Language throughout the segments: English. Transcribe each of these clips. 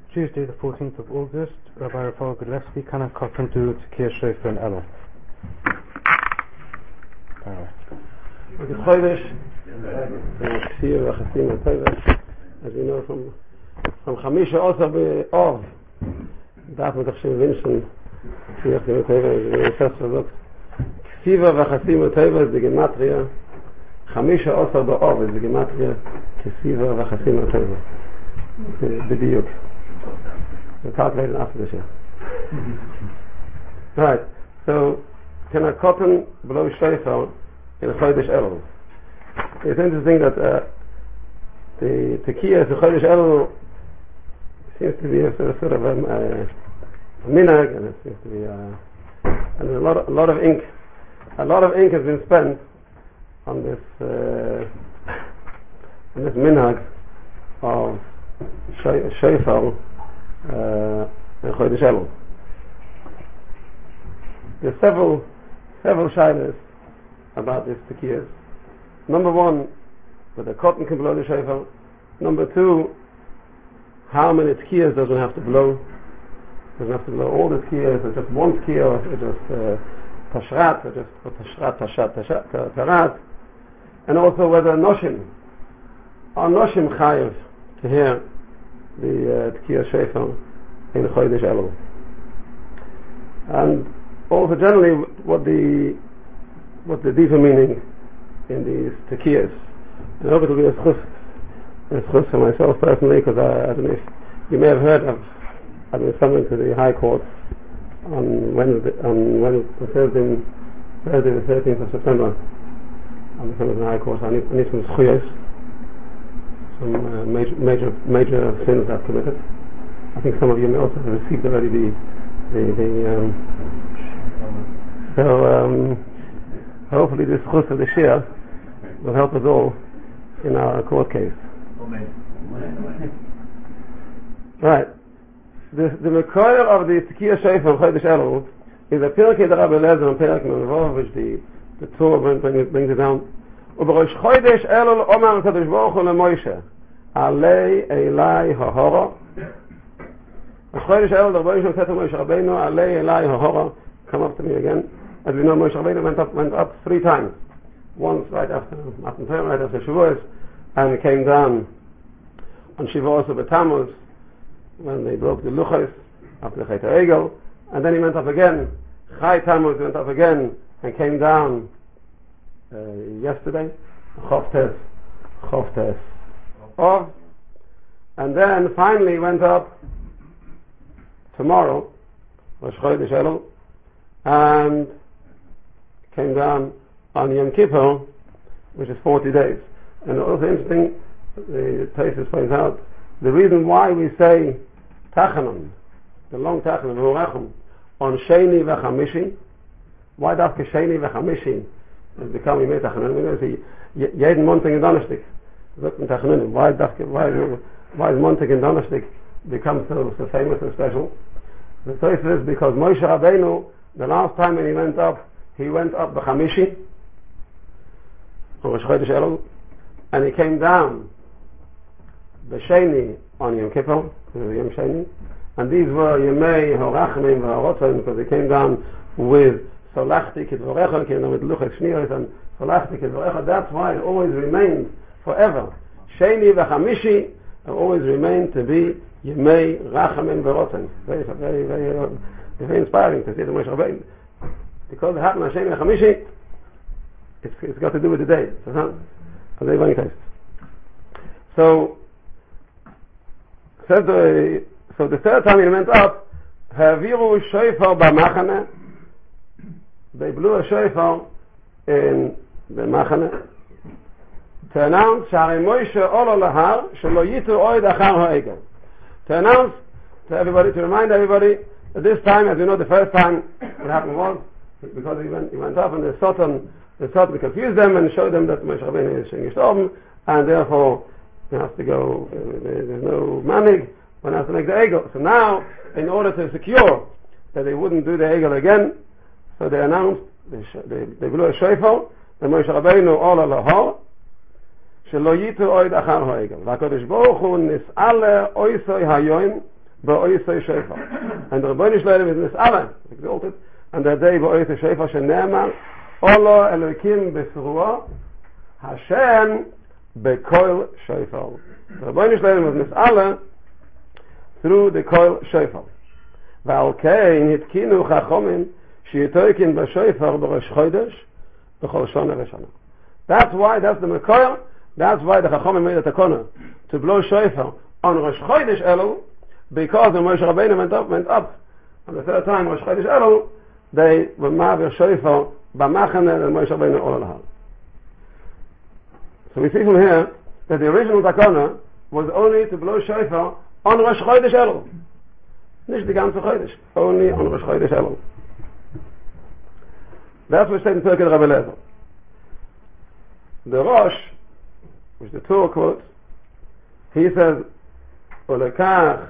Tuesday the 14th of August, Rabbi Rafael Godlewski, Kana Kopin to Tekiah Shofar and Elul. As you know from Chamisha also of darf man doch schon wünschen, Ksiach dem Teva, wie es das versucht. Ksiva v'chasim Teva ist die Gematria, Chamisha also be'ov ist die Gematria, Ksiva v'chasim Teva. בדיוק. The calculated after this year. Right. So, can I cotton below shofar in Chodesh Elul? It's interesting that the Tekiah in Chodesh Elul seems to be a sort of a minhag, and it seems to be and a lot of ink. A lot of ink has been spent on this minhag of shofar in Chodesh Elul. There are several shaylas about this Tekiah. Number one, that the cotton can blow the shofar. Number two, how many Tekiyahs does one have to blow? Does one have to blow all the Tekiyahs, or just one Tekiyah, or just Tashrat, or just Tashrat, Tarat? And also whether Noshim Chayev to hear the Tekiah shofar in Chodesh Elul. And also generally what the deeper meaning in these Tekiyahs. And I hope it will be a schus for myself personally, because I don't know if you may have heard I've been summoned to the High Court on Thursday the 13th of September. I'm summoned to the High Court. I need some schuyos, some major sins I've committed. I think some of you may also have received already hopefully this schus of the Shia will help us all in our court case. Right. The Mekoyer of the Tekiah Shofar from Chodesh Elul is a Pirkei the Rabbi Lezer and Perek Menvov, which the Torah brings it down. Uberosh Chodesh Elul Omar Kadosh Baruch Hu LeMoshe Alei Elai Hahora. Chodesh Elul the Rebbe said to Moshe Rabbeinu Alei Elai Hahora. Come up to me again. As we know, Moshe Rabbeinu went up 3 times. Once right after Matan Torah, right after Shavuos, and came down on Shavuos of Tammuz when they broke the Luchos after the Chet HaEgel, and then he went up again. Chai Tammuz went up again and came down yesterday, Chof Tes Ov, and then finally went up tomorrow, Rosh Chodesh Elul, and came down on Yom Kippur, which is 40 days. And also interesting, the Taisus points out, the reason why we say Tachanon, the long Tachanon, V'urachum, on Sheni V'chamishi, why Dafke Sheni V'chamishi is becoming Yemei Tachanon? We know it's Jeden Montag and Donnerstag, why is Montag and Donnerstag become so famous and special? The Taisus is because Moshe Rabbeinu, the last time when he went up B'chamishi, on Rosh Chodesh Elul, and he came down B'Sheni on Yom Kippur, Yom Sheni, and these were Yemei Horachim V'Harotzim, because they came down with Solachti Kidvorecha, came down with Luchas Shniros and Solachti Kidvorecha. That's why it always remained forever. Sheni V'Chamishi have always remained to be Yemei Rachamim V'Harotzim. Very inspiring to see the Moshe Rabbeinu. Because it happened on Sheni V'Chamishi, it's got to do with the day. So the third time he went up, Haviru Shofar B'Machane, they blew a shofar in the Machane to announce Shari Moshe Olo Lahar Shelo Yitu Oid Achar Ha'egel, to announce to everybody, to remind everybody that this time, as you know, the first time what happened was because he went up and the Satan confused them and showed them that Moshe Rabbeinu is gestorben, and therefore he has to go, there's no manig, one has to make the egel. So now, in order to secure that they wouldn't do the egel again, so they announced, they blew a shofar, that Moshe Rabbeinu Ola Lahar, Shelo Yitu Oid Achar Ha'egel. V'HaKadosh Baruch Hu Nis'ale Oisoi Hayoim ba'oisei shofar. And the Rebbeinu Shleim is nis'ala, exalted, and that day ba'oisei shofar shene'emar, Olo Elokim b'sruah, Hashem b'koil shofar. The Rebbeinu Shleim is nis'ala through the koil shofar. V'al kein hitkinu chachomim sheyitoikin b'shofar b'rosh chodesh b'chol shana v'shana. That's why, that's the Mekoil, that's why the Chachomim made a takona to blow shofar on Rosh Chodesh Elul, because when Moshe Rabbeinu went up on the third time Rosh Chodesh Elul, they were ma'avir shofar b'machane and Moshe Rabbeinu ol al. So we see from here that the original takona was only to blow shofar on Rosh Chodesh Elul, nicht die ganze Chodesh, only on Rosh Chodesh Elul. That's what said in Pirkei Rabbi Eliezer. The Rosh, which the Torah quotes, he says, "Olekach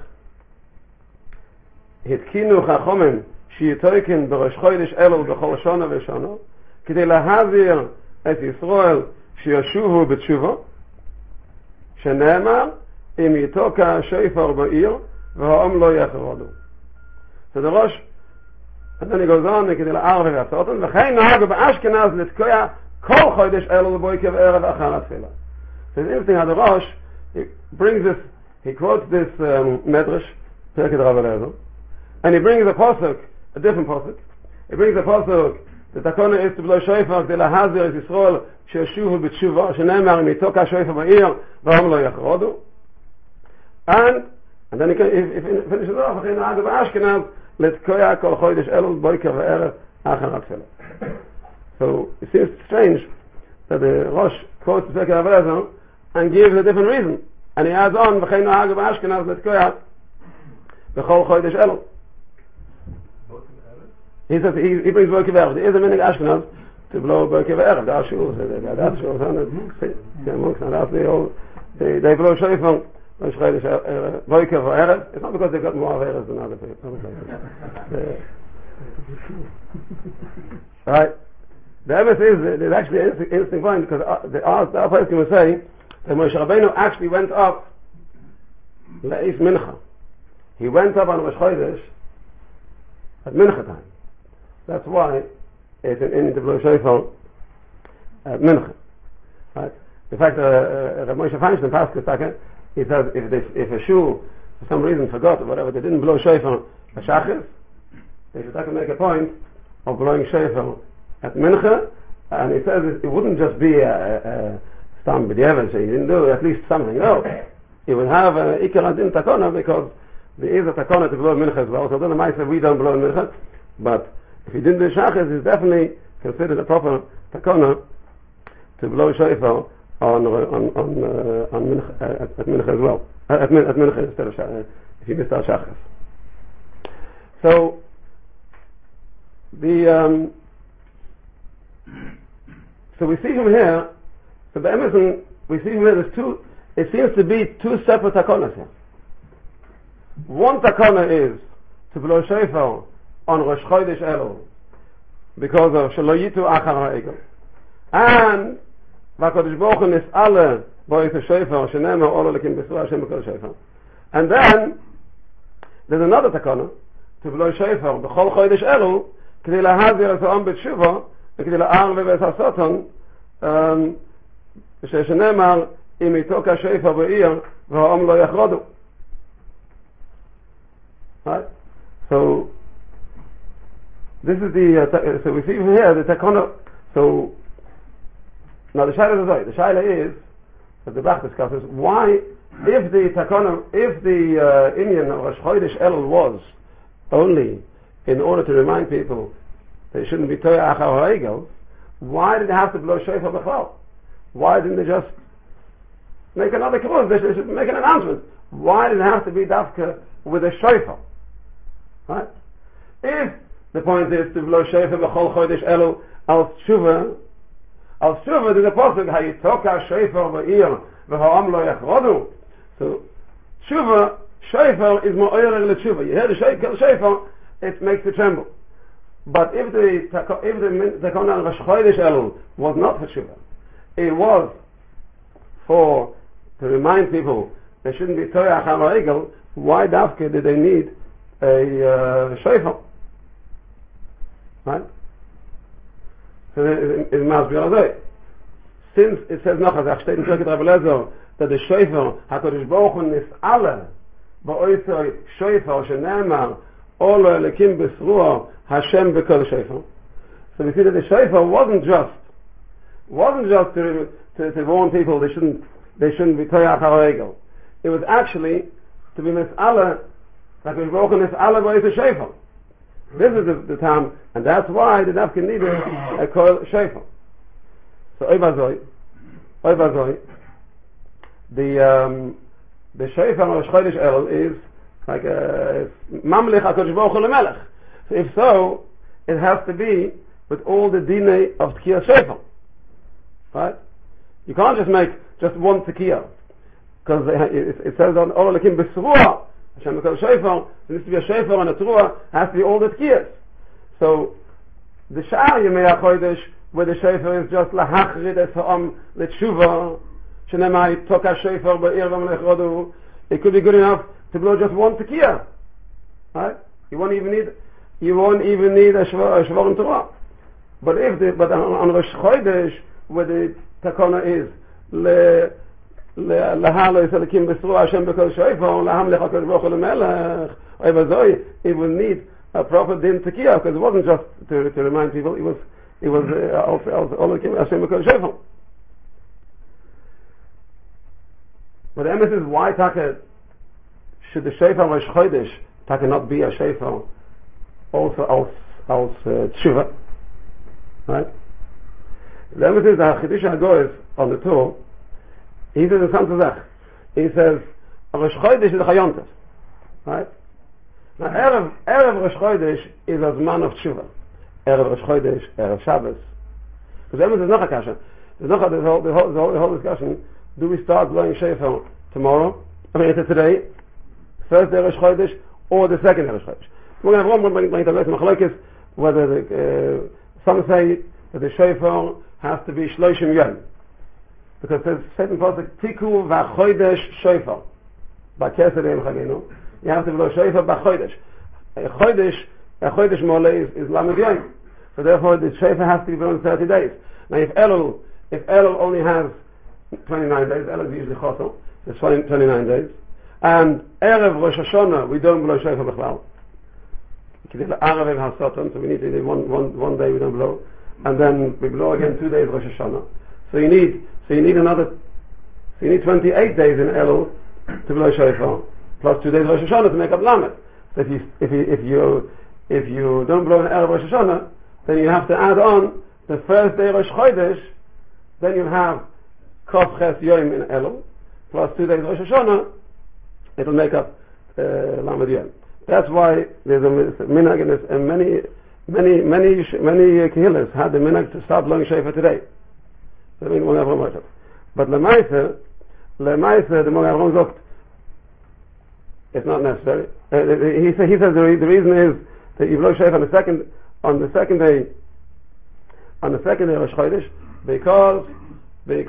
hitkinu chachomim sheyitoikin b'rosh chodesh elul b'chol shana v'shana, k'dei lahazir et Yisrael sheyashuvu b'tshuva, shene'emar im yitoka shofar ba'ir v'ha'om lo yachrodu." So the Rosh, and then he goes on, k'dei la'arve v'asotan, v'chein nahagu b'Ashkenaz litkoya Kol Chodesh Elul Boikev Erev Achar Tefillah. So it's interesting how the Rosh, he brings this, he quotes this Medrash, Pirkei Rabbi Eliezer, and he brings a pasuk, a different pasuk. He brings a pasuk, the takona is to blow shofar, de lahazir es Yisrael, she'eshuvu b'tshuva, she'ne'emar mitok ha'shofar ba'ir, v'hom lo yachrodu. And then he finishes off, v'chein nahag b'Ashkenaz, letkoya kol Chodesh Elul Boikev Erev Achar Tefillah. So it seems strange that the Rosh quotes the Pirkei Rabbi Eliezer and gives a different reason. And he adds on, "V'chein nahag b'Ashkenaz letkoya b'chol chodesh elul." He says he brings Boikev Erev. There is a minig Ashkenaz to blow Boikev Erev. There are shuls, that's shuls, they blow shofar Rosh Chodesh Boikev Erev. It's not because they've got more Erev than other places. Right. The evidence is, there's actually an interesting point, because the person will say that Moshe Rabbeinu actually went up Le'is Mincha. He went up on Rosh Chodesh at Mincha time. That's why it's in the blow shofar at Mincha. Right? In fact, Moshe Feinstein, Pasuk, he says if a shul for some reason forgot or whatever, they didn't blow shofar at Shachris, they should make a point of blowing shofar at Mincha, and he says it wouldn't just be a stam b'diavad, so he didn't do at least something else. He would have Ikar Adin Takona, because there is a Takona to blow Mincha as well. So the Maisa, we don't blow Mincha, but if he didn't do Shachas, it's definitely considered a proper Takona to blow shofar on Mincha, at Mincha as well. At Mincha instead of Shachas, if you missed out Shachas. So so we see from here, so the Emerson, we see from here it seems to be two separate takonas here. One takona is to blow shofar on Rosh Chodesh Elul because of Shelo Yitu Achar Ha'egel, and VaKadosh Baruch Hu nis'ala b'oisei shofar shene'emar Olo Elokim b'sruah Hashem b'koil shofar. And then there's another takona to blow shofar b'chol Chodesh Elul k'dei lahazir es ha'am b'tshuva וכדי לערב ואת הסוטון שנאמר אם יתוק השופר בעיר והעם לא יחרדו. Right? So this is so we see from here the takona. So now the shaila is that the Bach discusses why, if the takona, if the Indian of Rosh Chodesh Elul was only in order to remind people they shouldn't be toya achar ha'egel, why did they have to blow shofar b'chlal? Why didn't they just make another kavod? They should make an announcement. Why did it have to be dafka with a shofar? Right? If the point is to blow shofar b'chol chodesh elul al tshuva there's a pasuk hayitoka shofar ba'ir v'ha'am lo yachrodu. So tshuva, shofar is mo'oyer l'tshuva. You hear the shofar, it makes you tremble. But if the takona on Rosh Chodesh Elul was not for tshuva, it was to remind people they shouldn't be toyach ha'regel, why dafke did they need a shofar? Right? So it must be all right. Since it says noch, as steht in Pirkei Rabbi Eliezer, that the shofar HaKadosh Baruch Hu nis'ala ba'oisoi shofar shenemar olo elikim b'sruah Hashem b'kol shofar. So we see that the shofar wasn't just to warn people they shouldn't be toyach ha'regel. It was actually to be nis'ala, HaKadosh Baruch Hu nis'ala ba'oisoi shofar. This is the time, and that's why the dafkin needed a kol shofar. So oivazoi, the shofar Rosh Chodesh Elul is like a mamlich HaKadosh Baruch Hu lemelech. So if so, it has to be with all the dinei of Tkiyah shofar, right? You can't just make just one Tkiyah, because it says on Ol Elikim B'Sruah Hashem B'Kol Shofar. There needs to be a shofar and a truah, has to be all the Tkiyahs. So the Sha'ar Yemei HaChodesh, where the shofar is just lahachrid es ha'am l'tshuva, shenemai toka shofar ba'ir v'melech rodu. It could be good enough to blow just one tekiyah, right? You won't even need a shvar in Torah. But on Rosh Chodesh, where the takona is lahalo is elikim b'sruah Hashem b'kol shofar laham lechakol v'ochel l'melech oivazoi, it will need a proper din tekiyah, because it wasn't just to remind people, it was also Hashem b'kol shofar. But the emphasis is why should the shofar Rosh Chodesh not be a shofar also als tshuva, right? The emphasis that Chidush HaGoyes on the Torah, he says the same thing. He says Rosh Chodesh is a chayontas, right? Now Erev Rosh Chodesh is a zman of tshuva. Erev Rosh Chodesh, Erev Shabbos. Because there's noch a kasha. There's noch the whole discussion. Do we start blowing shofar tomorrow? Today, first day Rosh Chodesh, or the second day Rosh Chodesh? We're going to bring the machlokes whether some say that the shofar has to be shloshim yom, because there's certain pasuk tiku v'chodesh shofar. B'keser yom chagenu, you have to blow shofar b'chodesh. A chodesh mole is lamed yom. So therefore the shofar has to be blown 30 days. Now if Elul only has 29 days, Elul is usually chosel, it's 29 days, and Erev Rosh Hashanah we don't blow shofar b'chlal. So we need to do one day we don't blow, and then we blow again 2 days Rosh Hashanah. So you need 28 days in Elul to blow shofar, plus 2 days Rosh Hashanah to make up lamed. So if you don't blow in Erev Rosh Hashanah, then you have to add on the first day Rosh Chodesh, then you have Kof Ches Yom in Elul, plus 2 days Rosh Hashanah, it'll make up Lamed Yom. That's why there's a minhag, and many kehillas had the minhag to start blowing shofar today. So I mean, we'll never watch it. But Lemaise, the Mogen Avram sagt, it's not necessary. He says the reason is that you blow shofar on the second day Rosh Chodesh, because the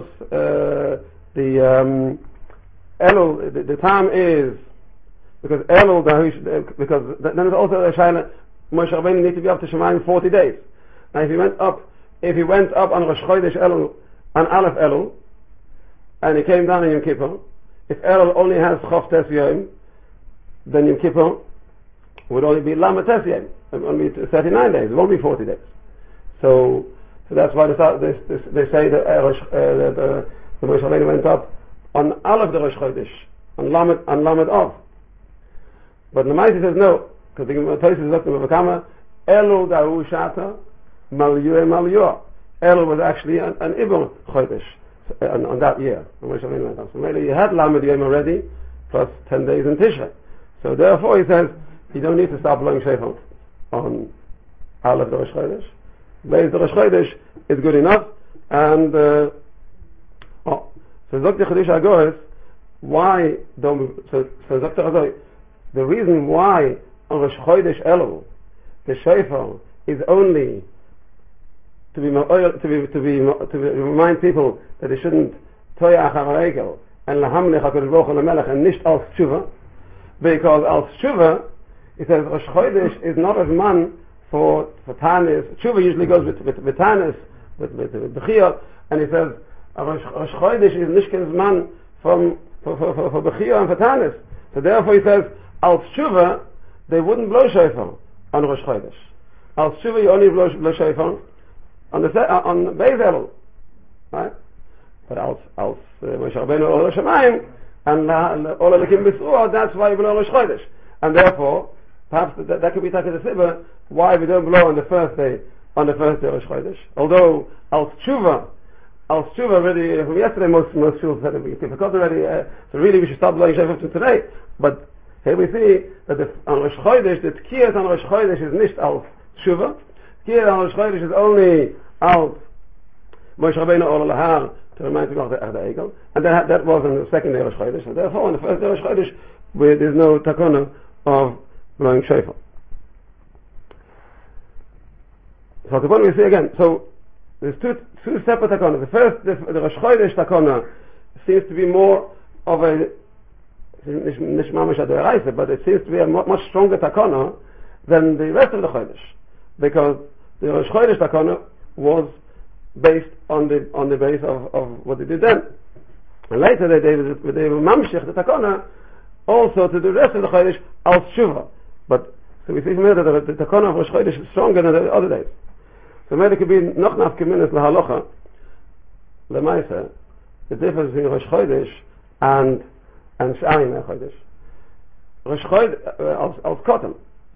Elul, the time is, because Elul, because then there's also a shayla, Moshe Rabbeinu needs to be up to Shemayim 40 days. Now if he went up on Rosh Chodesh Elul, on Aleph Elul, and he came down in Yom Kippur, if Elul only has Chof Tes Yom, then Yom Kippur would only be Lamed Tes Yom, only 39 days, it won't be 40 days. So that's why they say that the Moshe Rabbeinu went up on Aleph the Rosh Chodesh, on Lamed Av. But the Maisi says no, because the Tosis is up to Mavakama, Elul Dahu Shata, Maliyah. Elul was actually an Ibn Chodesh on that year. So maybe you had Lamed Yom already, plus 10 days in Tishrei. So therefore he says, you don't need to start blowing shofar on Aleph the Rosh Chodesh. Beis the Rosh Chodesh is good enough, and so Dr. Chidush HaGoyes, why don't so Dr. HaGoyes, the reason why on Rosh Chodesh Elul the shofar is only to remind people that they shouldn't toyach ha'regel, and lahamlich HaKadosh Baruch Hu lemelech, and nicht als tshuva, because als tshuva, it says Rosh Chodesh is not a man for Tanis. Tshuva usually goes with Tanis, with Bechiyah, and he says Rosh Chodesh is nicht kein man for Bechiyah and for Tanis. So therefore he says als tshuva they wouldn't blow shofar on Rosh Chodesh. Als tshuva you only blow shofar on Beis Elul, right? But als Moshe Rabbeinu Ol Shamayim and Ol Elikim B'Sruah, that's why you blow Rosh Chodesh. And therefore, perhaps that could be taken as a sibur why we don't blow on the first day of Rosh Chodesh. Although als tshuva already from yesterday, most people said it became difficult already. So really, we should stop blowing shofar from today. But here we see that on Rosh Chodesh, the tkiyat on Rosh Chodesh is nicht als tshuva. Tkiyat on Rosh Chodesh is only als Moshe Rabbeinu Ol Lahar to remind people of the Egel, and that was on the second day of Rosh Chodesh. And therefore, on the first day of Rosh Chodesh, there's no takana of blowing shofar. So the point we see again. So there's two separate takana. The first, the Rosh Chodesh takana, seems to be more of a nishmamish adoraisa, but it seems to be a much stronger takana than the rest of the Chodesh, because the Rosh Chodesh takana was based on the base of what they did then, and later they were mamshich the takana also to the rest of the Chodesh als tshuva. But so we see from here that the takana of Rosh Chodesh is stronger than the other days. So maybe it could be noch nafkeminis lahalocha lemaisa, the difference between Rosh Chodesh and Sh'arim Chodesh. Rosh Chodesh als cotton.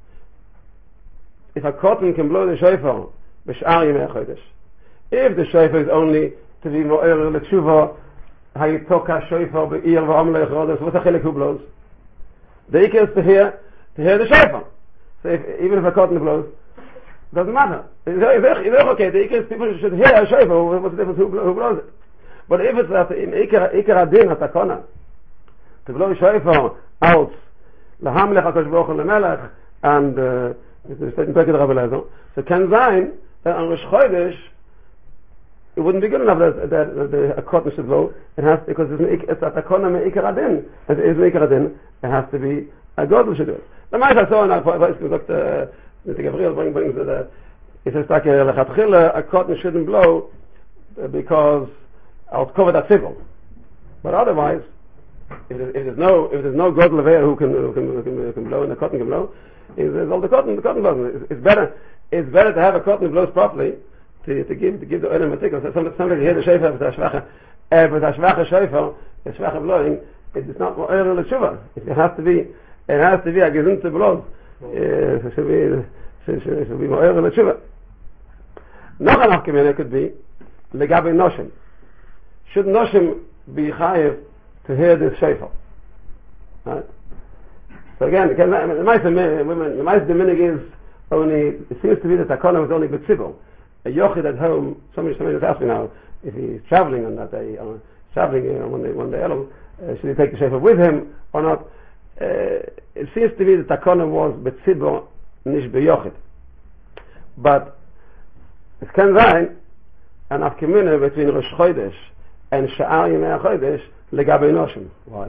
If a cotton can blow the shofar b'Sh'arim Chodesh, if the shofar is only to be mo'er l'tshuva, hayitoka shofar be'ir v'amlech rodas, what a chilek who blows? The ikar is to hear the shofar. So even if a cotton blows, doesn't matter. It's okay. The ikar is people should hear a shofar. What's the difference who blows it? But if it's that in ikar adin hatakona to blow shofar out lahamlech HaKadosh Baruch Hu lemelech, and it's taken back to the Rabbi Lezer, so can sein that on Rosh Chodesh it wouldn't be good enough that a cotton should blow. It has, because it's a takona me'ikar adin. As it is me'ikar adin, it has to be a god who should do it. The Maisa saw in our Dr. Gabriel brings that he says a cotton shouldn't blow because I'll cover that civil. But otherwise, if there's no god lever who can blow and the cotton can blow, is all the cotton blows. It's better to have a cotton that blows properly. To give the oil a tickle. So sometimes you hear the shofar with the shvacha shofar, the shvacha blowing, it's not oil l'tshuva. It has to be a gesund to blow. It should be oil l'tshuva. Noch an achkemene could be legabe noshim. Should noshim be chayiv to hear this shofar? Right? So again, the mice minig is only. It seems to be that takana was only b'tzibur. A yochid at home, somebody just asked me now, if he's traveling on that day, one day Elul, should he take the shofar with him or not? It seems to be that takana was betzibur, nish beyochid. But it can sein an afkemina between Rosh Chodesh and Sha'ar Yemei HaChodesh legabe noshim. Why?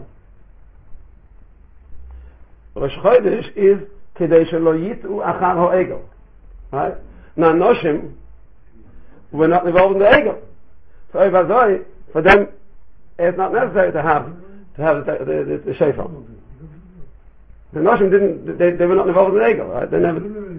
Rosh Chodesh is kedei shelo yit'u achar ha'egel. Right? Now noshim, we're not involved in the egel. So for them, it's not necessary to have the shofar. The noshim they were not involved in the egel, right? They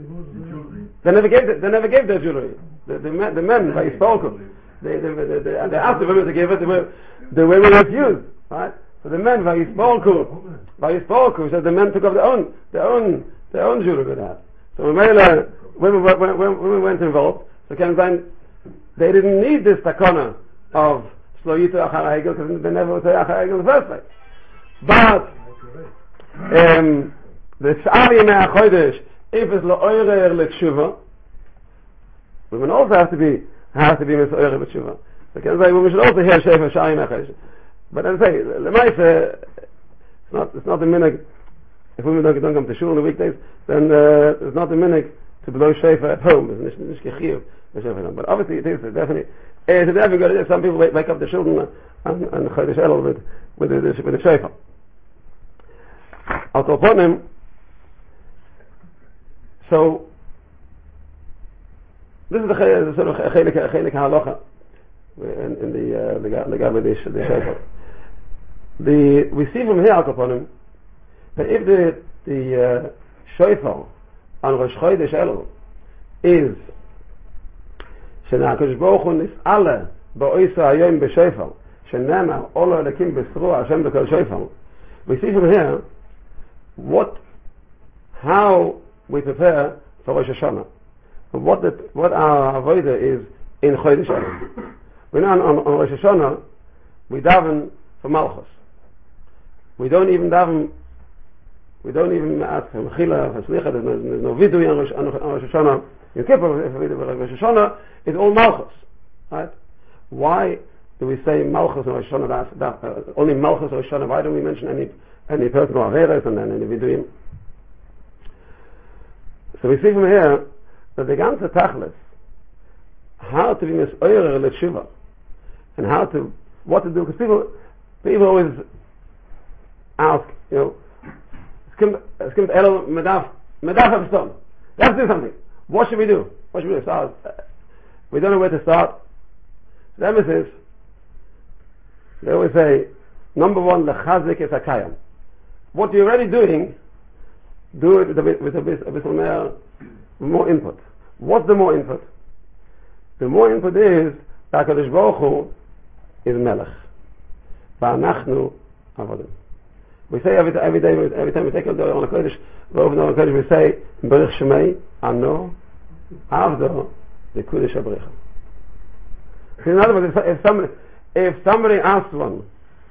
never gave their jewelry. The men by Yisrael, they asked the women to give it. The women refused, right? So the men by Yisrael, so the men took off their own jewelry with that. So women went involved. So they didn't need this takana of Shlo Yitu Achar Ha'egel, because they never would say Achar Ha'egel in the first place. But the Sha'ar Yemei HaChodesh, if it's Lo'oirer L'Tshuva, women also have to be Misoirer L'Tshuva. So women should also hear Shofar Sha'ar Yemei HaChodesh. But as I say, L'maisa, it's not the minhag. If women don't come to shul on the weekdays, then it's not the minhag to blow shofar at home. But obviously it is definitely good idea. Some people wake up the children and Chodesh Elul with the shofar. Al Koponim, so this is the sort of chelik halacha in the Gabbadish, the shofar. We see from here, Al Koponim, that if the shofar on Rosh Chodesh Elul is שהקדוש ברוך הוא נסעלה באויסה היום בשופר שנאמר אולו אלוקים בשרו השם בכל שופר. We see from here how we prepare for Rosh Hashanah, what our avodah is in Chodesh Elul. We know on Rosh Hashanah we daven for Malchus. We don't even ask for Mechila, for Slicha. There's no vidui on Rosh Hashanah. In Kippur, Rosh Hashanah is all Malchus, right? Why do we say Malchus on Rosh Hashanah? Only Malchus on Rosh Hashanah. Why don't we mention any personal averes and any viduim? So we see from here that the ganze Tachlis, how to be mis'oyer l'tshuva, and what to do, because people always ask, es kommt Elul medaf have let's do something. What should we do? Start. We don't know where to start. The emphasis, they always say, number one, lechazik es hakayam. What you're already doing, do it with a bit more input. What's the more input? The more input is that HaKadosh Baruch Hu is Melech. Va'anachnu avodim. We say every time we take a door on a Kodesh, we say, Baruch Shemei, Ano, Avdo, the Kodesh HaBrecha. So in other words, if somebody asks one,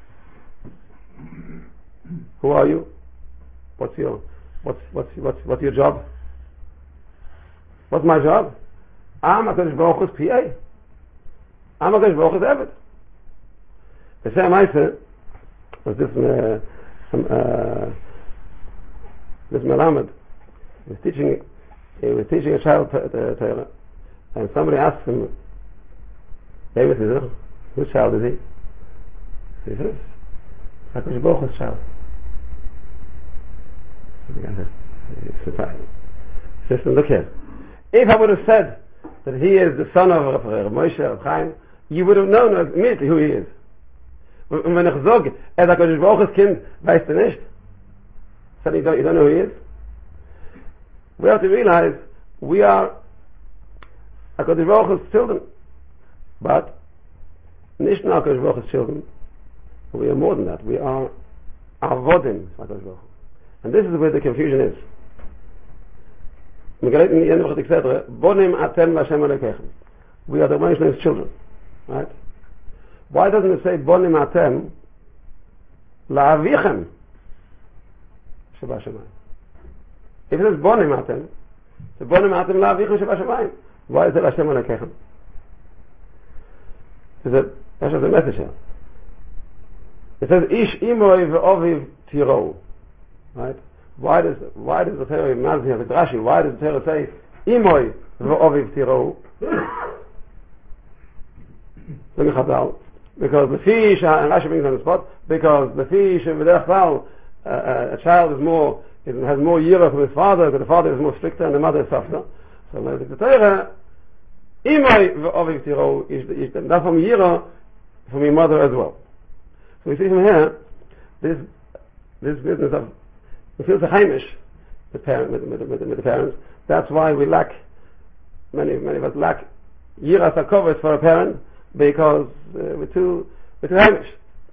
who are you? What's your job? What's my job? I'm HaKadosh Baruch Hu's PA. I'm HaKadosh Baruch Hu's Eved. The same answer was this Melamed was teaching a child Torah, and somebody asked him, David, whose child is he? He says, HaKadosh Baruch Hu's child. He says, look here, if I would have said that he is the son of Moshe of Chaim, you would have known immediately who he is. Und wenn ich sage, HaKadosh Baruch Hu's Kind, weißt du nicht? So you don't know who he is? We have to realize we are HaKadosh Baruch Hu's children. But nicht nur HaKadosh Baruch Hu's children, we are more than that. We are avodim HaKadosh Baruch Hu. And this is where the confusion is. We are the Moshe's children. Right? Why doesn't it say Bonim Atem La'avichem Sheba Shemayim? If it says Bonim Atem, so Bonim Atem La'avichem Sheba Shemayim. Why is it Hashem Alekechem? That's the message here. It says Ish Imoy Ve'oviv Tiro. Right? Why does the Torah Mazir, the Rashi, why does the Torah say Imoy Ve'oviv Tiro? Look at Chazal. Because the fish, and Rashi brings on the spot, because the fish, a child has more yira from his father, but the father is more stricter and the mother is softer. So the Torah, Imay v'oviv tiro, is that from yira from your mother as well. So we see from here, this business of, we feel the Haimish, with the parents. That's why we lack, many of us lack yiras hakovos for a parent, because we're too Haimish.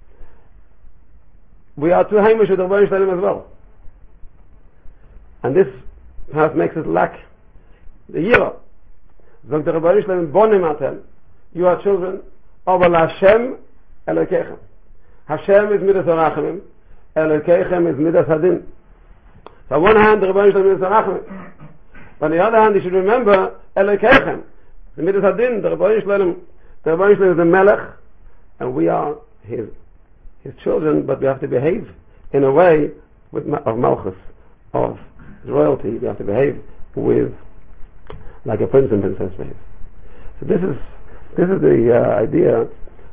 We are too Haimish with the Rebbeinu Shalom as well. And this perhaps makes us lack the Yira. So the Rebbeinu Shalom bonim atem, you are children of Hashem Elokeichem. Hashem is Midas HaRachamim, Elokeichem is Midas Hadin. So on one hand the Rebbeinu Shalom is HaRachamim, but on the other hand you should remember Elokeichem, the Midas Hadin, the Rebbeinu Shalom is the Melech, and we are his children, but we have to behave in a way of Malchus, of royalty. We have to behave with like a prince and princess face. So this is the idea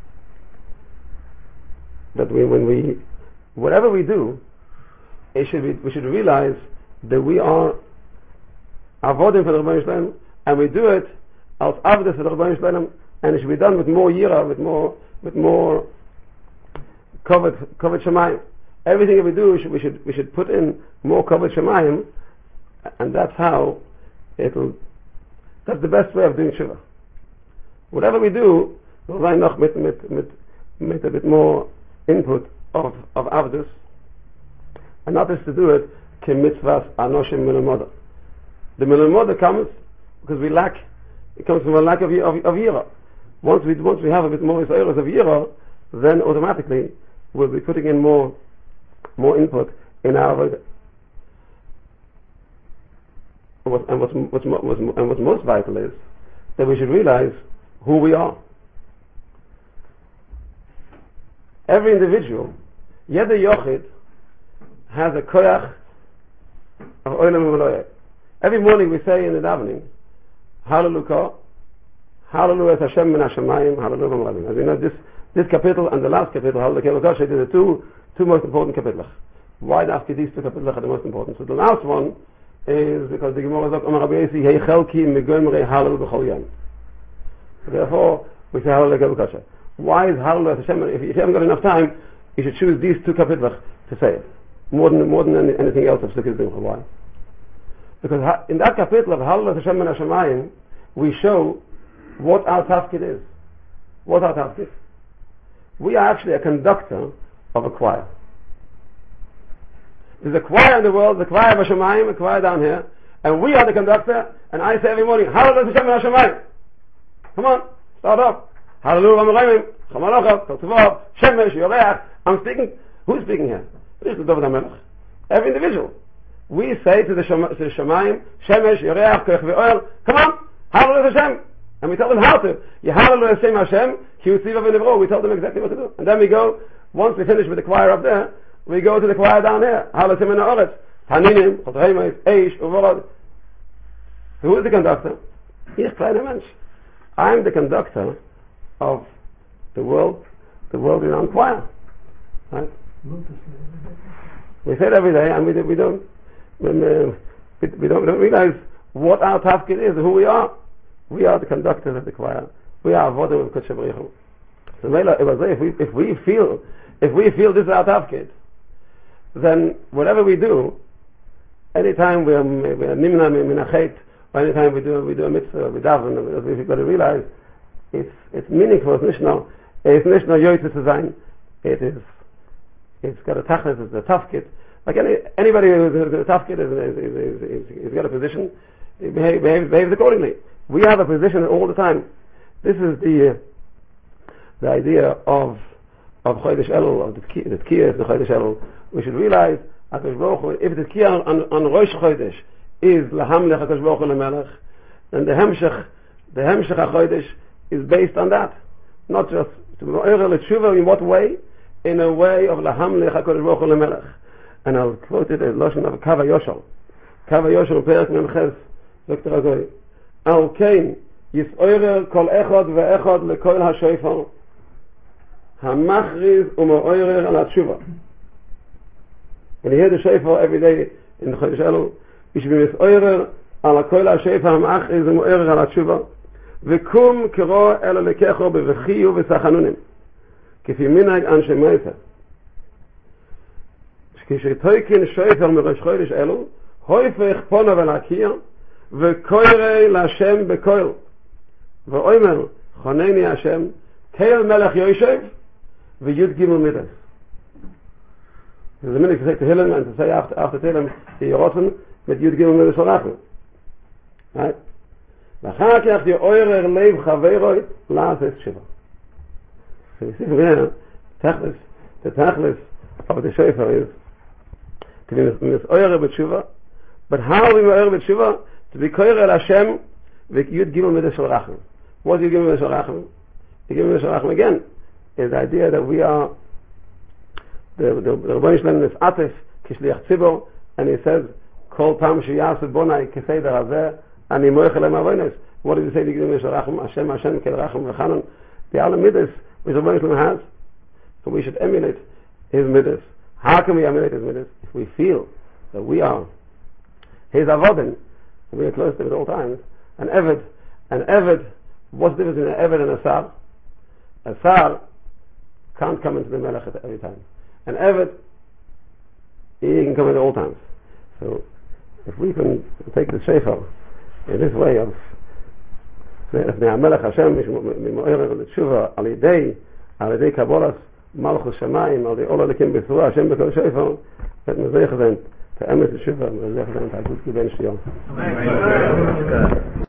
that whatever we do, we should realize that we are avodim for the Rebbeinu Shalom, and we do it as avdas for the Rebbeinu Shalom, and it should be done with more yira, with more kavod shamayim. Everything that we do, we should put in more kavod shamayim, and that's how that's the best way of doing tshuva. Whatever we do, we'll sein noch mit a bit more input of avdus, and not just to do it ke mitzvahs anoshim milamoda. The milamoda comes because it comes from a lack of yira. Once we have a bit more isairos of yira, then automatically we'll be putting in more input in our avodah. And what's most vital is that we should realize who we are. Every individual, Yeder Yochid, has a koyach of olam v'loyeh. Every morning we say in the davening, Hallelujah, Hallelujah Hashem min Hashemayim, Hallelujah v'malabim. As you know, this capital and the last capital, Hallelujah V'koshe, are the two most important capitals. Why after these two capitals are the most important? So the last one is because the Gemara says, Amar Rabbi Yossi, Hei chelki megomrei Hallelujah b'chol yom. So therefore, we say Hallelujah V'koshe. Why is Hallelujah Hashem? If you haven't got enough time, you should choose these two capitals to say it. More than anything else of Sukkot Simcha. Why? Because in that capital of Hallelujah Hashem min Hashemayim, we show what our tafkid is. What our tafkid? We are actually a conductor of a choir. There's a choir in the world, the choir of Hashemayim, a choir down here, and we are the conductor, and I say every morning, Hallelujah Hashem min Hashemayim. Come on, start up. Hallelujah V'malabim, Chamalochav, Totzvov, Shemesh, Yoreach. I'm speaking. Who's speaking here? This is David HaMelech. Every individual. We say to the Shemayim, Shemesh, Yoreach, Koch V'oil, come on, Hallelujah Hashem. And we tell them how to. Hallelujah Hashem, Ki Utziva V'nivro. We tell them exactly what to do. And then we go, once we finish with the choir up there, we go to the choir down here. Hallelujah Hashem in the Oretz. Taninim, Chotoheimais, Eish, Uvorod. Who is the conductor? Ich, kleiner Mensch. I'm the conductor of the world renowned choir. Right? We say it every day, and we don't realize what our tafkid is, who we are. We are the conductors of the choir. We are avodim of Kodesh Baruch Hu. So if we feel this is our tafkid, then whatever we do, anytime we are nimna min achet, or anytime we do a mitzvah, we daven, we've got to realize it's meaningful. It's not yoytze to sein. It's got a tachlis. It's a tafkid. Like anybody who's a tafkid is got a position. He behaves accordingly. We have a position all the time. This is the idea of Chodesh Elul, of the Tkiyah of the Chodesh Elul. We should realize if the Tkiyah on Rosh Chodesh is Lahamlech HaKadosh Baruch Hu Lemelech, then the Hemshech HaChodesh is based on that. Not just to be tshuva in what way? In a way of Lahamlech HaKadosh Baruch Hu Lemelech. And I'll quote it as Lashon of Kava Yoshel. Kava Yoshel Perek Memches Dr. Agoy. Al Kein Yis'oirer Kol Echad Ve'echad Lekol HaShoifar HaMachriz U'Mo'oirer Al HaTshuva. When you hear the shofar every day in the Chodesh Elul, you should be Yis'oirer Al HaKol HaShoifar HaMachriz U'Mo'oirer Al HaTshuva V'kum Kiro El Lekecho Bevechiyu V'Sachanunim Kifi Minhag Anshe Meifer. כשתויקין שופר מראש חודש אלו, הויפך פונו ולהכיר, וקורא להשם בקול. ואומר, חונני השם, קייל מלך יושב, ויוד גימל מידס. זה מיני כזה תהילם, and to say after תהילם, ירוטן, mit יוד גימל מידס הולכנו. Right? ואחר כך יאורר לב חברוי, לעשות שבע. So you see from here, the tachlis of the shofar is to be misoyer b'tshuva, but how we misoyer b'tshuva? To be koyer el Hashem v'yud gimel midas shel rachman. What is yud gimel midas shel rachman? Yud gimel midas shel rachman again is the idea that we are the Rebbeinu Shalom is atef kishliach tzibor, and he says kol pam sheyaseh bonai keseder hazeh Ani moichelem avonos. What did you say? The Giddim is Rachum Hashem Kel Rachum V'Chanon. The alle midas which Rabbeinu Shalom has. So we should emulate his midas. How can we emulate his midas? If we feel that we are his avodim, we are close to him at all times. An eved, what's the difference between an eved and a sar? A sar can't come into the melech at every time. An eved, he can come in at all times. So if we can take the shofar in this way of המלך השם ממוער לתשובה על ידי קבולת מלכות שמיים על ידי עול הלקים בצורה השם בכל שופר ומזה יחזן תאמת לתשובה ומזה יחזן תעגות כבן שתיום